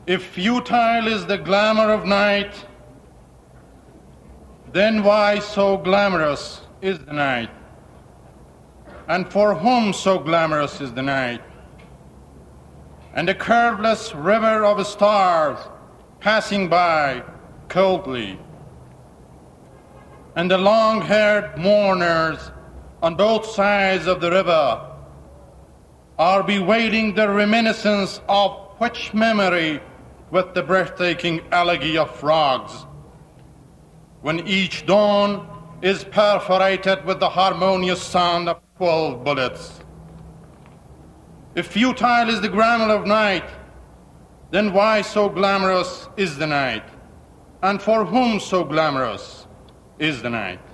If futile is the glamour of night, then why so glamorous is the night? And for whom so glamorous is the night? And a curveless river of stars passing by coldly, and the long-haired mourners on both sides of the river are bewailing the reminiscence of which memory with the breathtaking elegy of frogs, when each dawn is perforated with the harmonious sound of 12 bullets. If futile is the glamour of night, then why so glamorous is the night? And for whom so glamorous is the night?